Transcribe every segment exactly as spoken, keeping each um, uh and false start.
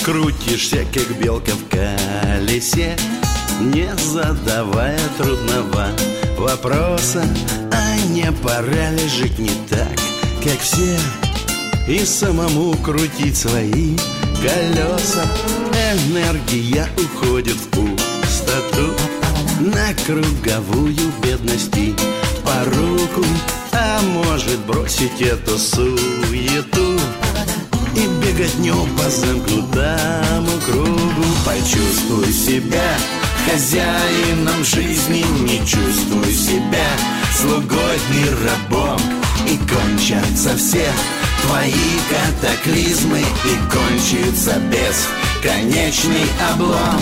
крутишься, как белка в колесе, не задавая трудного вопроса: а не пора ли жить не так, как все, и самому крутить свои колеса? Энергия уходит в пустоту, на круговую бедности поруку. А может бросить эту суету и беготню по замкнутому кругу? Почувствуй себя хозяином жизни, не чувствуй себя слугой и рабом, и кончатся все твои катаклизмы, и кончится бесконечный облом.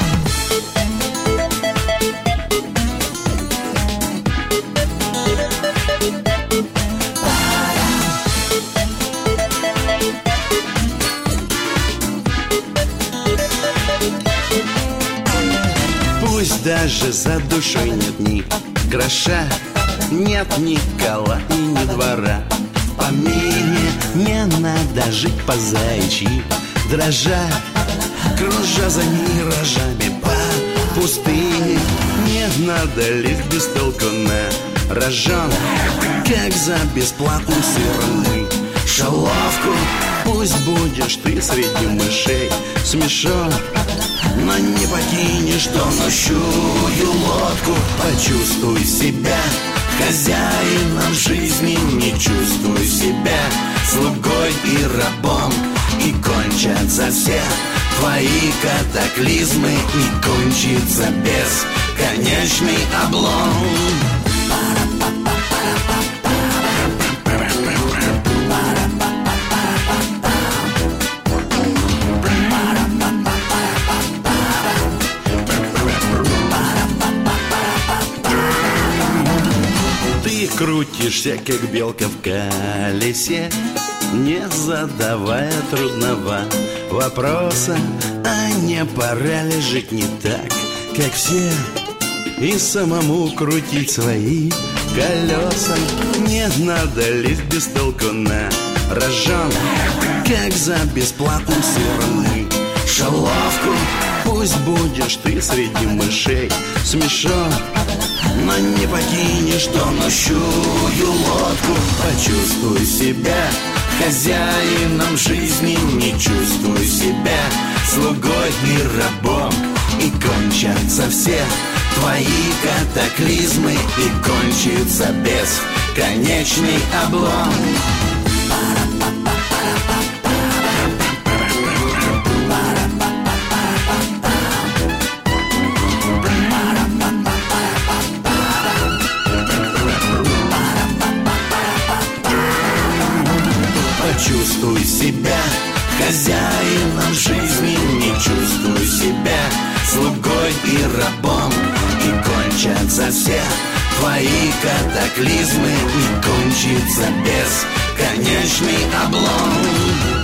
Пусть даже за душой нет ни гроша, нет ни кола и ни двора в помине, не надо жить по-заячьи дрожа, кружа за миражами по пустыне. Не надо лезть без толку на рожон, как за бесплатную сырную шалавку. Пусть будешь ты среди мышей смешон, но не покинешь тонущую лодку. Почувствуй себя хозяином жизни, не чувствуй себя слугой и рабом, и кончатся все твои катаклизмы, и кончится бесконечный облом. Крутишься, как белка в колесе, не задавая трудного вопроса: а не пора ли жить не так, как все, и самому крутить свои колеса? Не надо лезть без толку на рожон, как за бесплатную сырную шалавку. Пусть будешь ты среди мышей смешон, но не покинешь тонущую лодку. Почувствуй себя хозяином жизни, не чувствуй себя слугой и рабом, и кончатся все твои катаклизмы, и кончится бесконечный облом. Чувствуй себя хозяином жизни, не чувствуй себя слугой и рабом, и кончатся все твои катаклизмы, и кончится бесконечный облом.